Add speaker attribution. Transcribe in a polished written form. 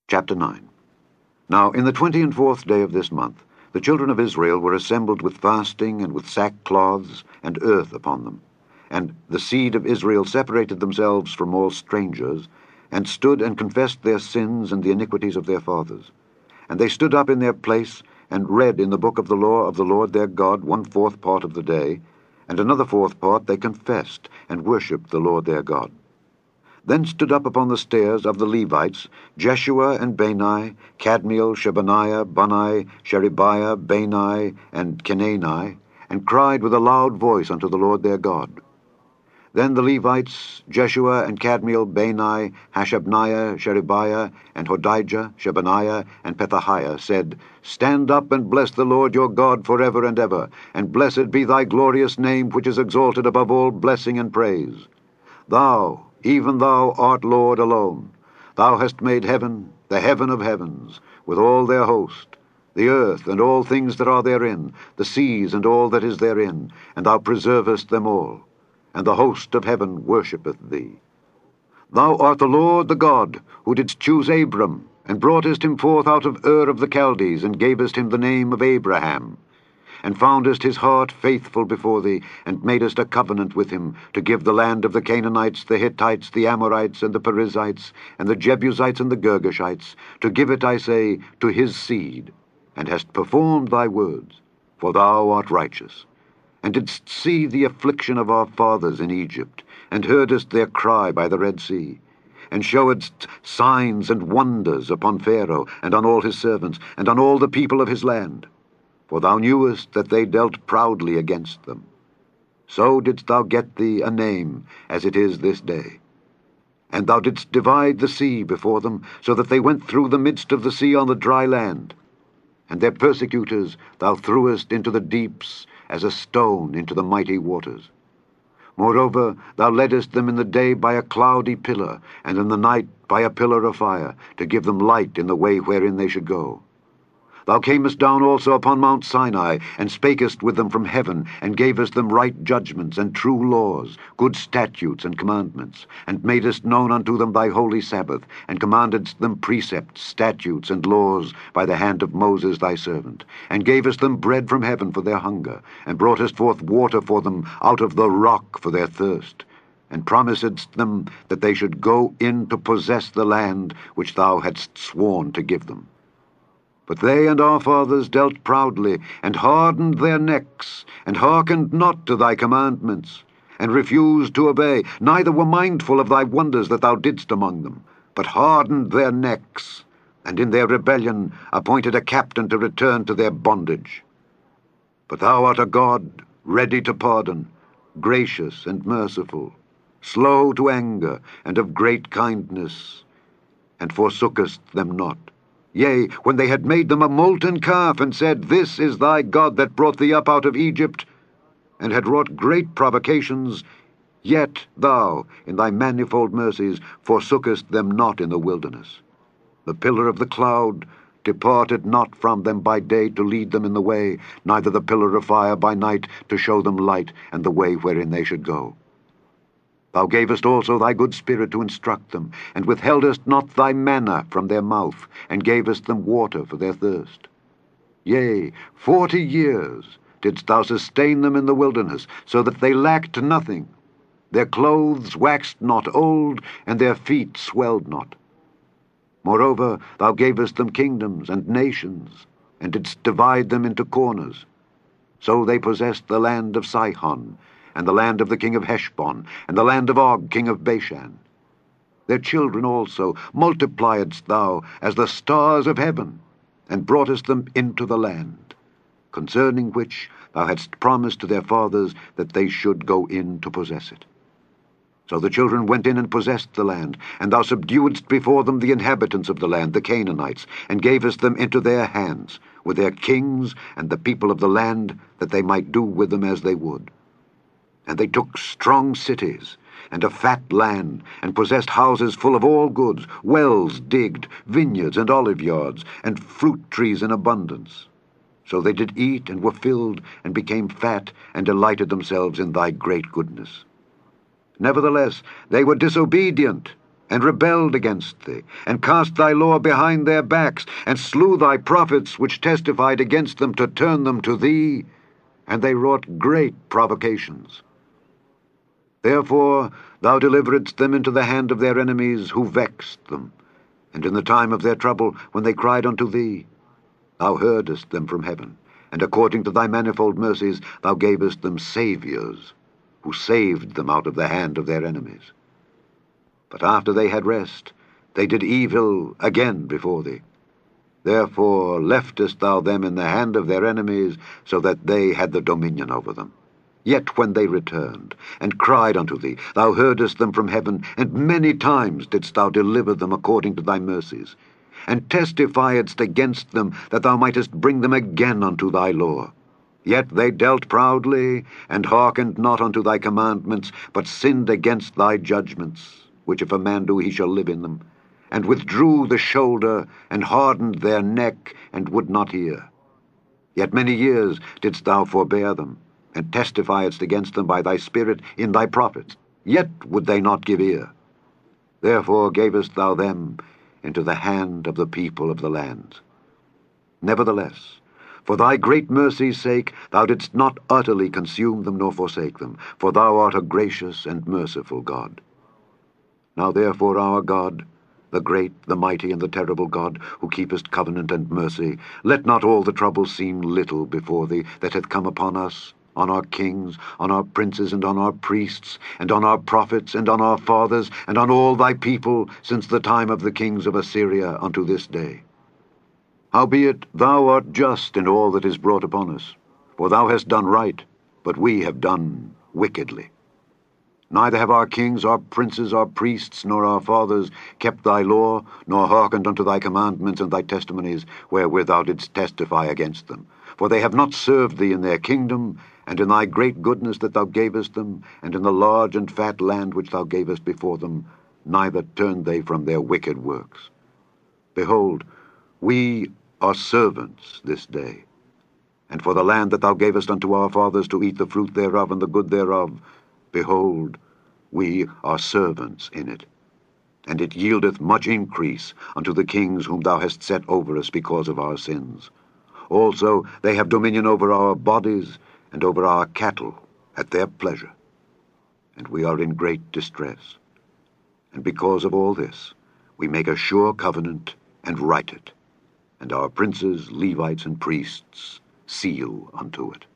Speaker 1: Chapter 9. Now in the 24th day of this month, the children of Israel were assembled with fasting and with sackcloths and earth upon them. And the seed of Israel separated themselves from all strangers, and stood and confessed their sins and the iniquities of their fathers. And they stood up in their place, and read in the book of the law of the Lord their God 1/4 part of the day, and another 4th part they confessed, and worshipped the Lord their God. Then stood up upon the stairs of the Levites Jeshua and Bani, Kadmiel, Shebaniah, Bunni, Sherebiah, Bani, and Kenani, and cried with a loud voice unto the Lord their God. Then the Levites, Jeshua and Kadmiel, Bani, Hashabniah, Sherebiah, and Hodijah, Shebaniah, and Pethahiah, said, Stand up and bless the Lord your God forever and ever, and blessed be thy glorious name, which is exalted above all blessing and praise. Thou, even thou art Lord alone. Thou hast made heaven, the heaven of heavens, with all their host, the earth and all things that are therein, the seas and all that is therein, and thou preservest them all, and the host of heaven worshippeth thee. Thou art the Lord the God, who didst choose Abram, and broughtest him forth out of Ur of the Chaldees, and gavest him the name of Abraham, and foundest his heart faithful before thee, and madest a covenant with him, to give the land of the Canaanites, the Hittites, the Amorites, and the Perizzites, and the Jebusites, and the Girgashites, to give it, I say, to his seed, and hast performed thy words, for thou art righteous, and didst see the affliction of our fathers in Egypt, and heardest their cry by the Red Sea, and showedst signs and wonders upon Pharaoh, and on all his servants, and on all the people of his land. For thou knewest that they dealt proudly against them. So didst thou get thee a name, as it is this day. And thou didst divide the sea before them, so that they went through the midst of the sea on the dry land. And their persecutors thou threwest into the deeps, as a stone into the mighty waters. Moreover, thou leddest them in the day by a cloudy pillar, and in the night by a pillar of fire, to give them light in the way wherein they should go. Thou camest down also upon Mount Sinai, and spakest with them from heaven, and gavest them right judgments, and true laws, good statutes and commandments, and madest known unto them thy holy Sabbath, and commandedst them precepts, statutes, and laws by the hand of Moses thy servant, and gavest them bread from heaven for their hunger, and broughtest forth water for them out of the rock for their thirst, and promisedst them that they should go in to possess the land which thou hadst sworn to give them. But they and our fathers dealt proudly, and hardened their necks, and hearkened not to thy commandments, and refused to obey, neither were mindful of thy wonders that thou didst among them, but hardened their necks, and in their rebellion appointed a captain to return to their bondage. But thou art a God ready to pardon, gracious and merciful, slow to anger, and of great kindness, and forsookest them not. Yea, when they had made them a molten calf, and said, This is thy God that brought thee up out of Egypt, and had wrought great provocations, yet thou, in thy manifold mercies, forsookest them not in the wilderness. The pillar of the cloud departed not from them by day to lead them in the way, neither the pillar of fire by night to show them light and the way wherein they should go. Thou gavest also thy good Spirit to instruct them, and withheldest not thy manna from their mouth, and gavest them water for their thirst. Yea, 40 years didst thou sustain them in the wilderness, so that they lacked nothing. Their clothes waxed not old, and their feet swelled not. Moreover, thou gavest them kingdoms and nations, and didst divide them into corners. So they possessed the land of Sihon, and the land of the king of Heshbon, and the land of Og, king of Bashan. Their children also multipliedst thou as the stars of heaven, and broughtest them into the land, concerning which thou hadst promised to their fathers that they should go in to possess it. So the children went in and possessed the land, and thou subduedst before them the inhabitants of the land, the Canaanites, and gavest them into their hands, with their kings and the people of the land, that they might do with them as they would. And they took strong cities, and a fat land, and possessed houses full of all goods, wells digged, vineyards and oliveyards, and fruit trees in abundance. So they did eat, and were filled, and became fat, and delighted themselves in thy great goodness. Nevertheless, they were disobedient, and rebelled against thee, and cast thy law behind their backs, and slew thy prophets which testified against them to turn them to thee, and they wrought great provocations. Therefore thou deliveredst them into the hand of their enemies, who vexed them, and in the time of their trouble, when they cried unto thee, thou heardest them from heaven, and according to thy manifold mercies thou gavest them saviours, who saved them out of the hand of their enemies. But after they had rest, they did evil again before thee. Therefore leftest thou them in the hand of their enemies, so that they had the dominion over them. Yet when they returned, and cried unto thee, thou heardest them from heaven, and many times didst thou deliver them according to thy mercies, and testifiedst against them, that thou mightest bring them again unto thy law. Yet they dealt proudly, and hearkened not unto thy commandments, but sinned against thy judgments, which if a man do, he shall live in them, and withdrew the shoulder, and hardened their neck, and would not hear. Yet many years didst thou forbear them, and testifiedst against them by thy Spirit in thy prophets. Yet would they not give ear. Therefore gavest thou them into the hand of the people of the lands. Nevertheless, for thy great mercy's sake, thou didst not utterly consume them nor forsake them, for thou art a gracious and merciful God. Now therefore, our God, the great, the mighty, and the terrible God, who keepest covenant and mercy, let not all the trouble seem little before thee that hath come upon us, on our kings, on our princes, and on our priests, and on our prophets, and on our fathers, and on all thy people, since the time of the kings of Assyria unto this day. Howbeit thou art just in all that is brought upon us, for thou hast done right, but we have done wickedly. Neither have our kings, our princes, our priests, nor our fathers kept thy law, nor hearkened unto thy commandments and thy testimonies, wherewith thou didst testify against them. For they have not served thee in their kingdom, and in thy great goodness that thou gavest them, and in the large and fat land which thou gavest before them, neither turned they from their wicked works. Behold, we are servants this day. And for the land that thou gavest unto our fathers to eat the fruit thereof and the good thereof, behold, we are servants in it. And it yieldeth much increase unto the kings whom thou hast set over us because of our sins. Also they have dominion over our bodies and over our cattle at their pleasure. And we are in great distress. And because of all this, we make a sure covenant and write it, and our princes, Levites, and priests seal unto it.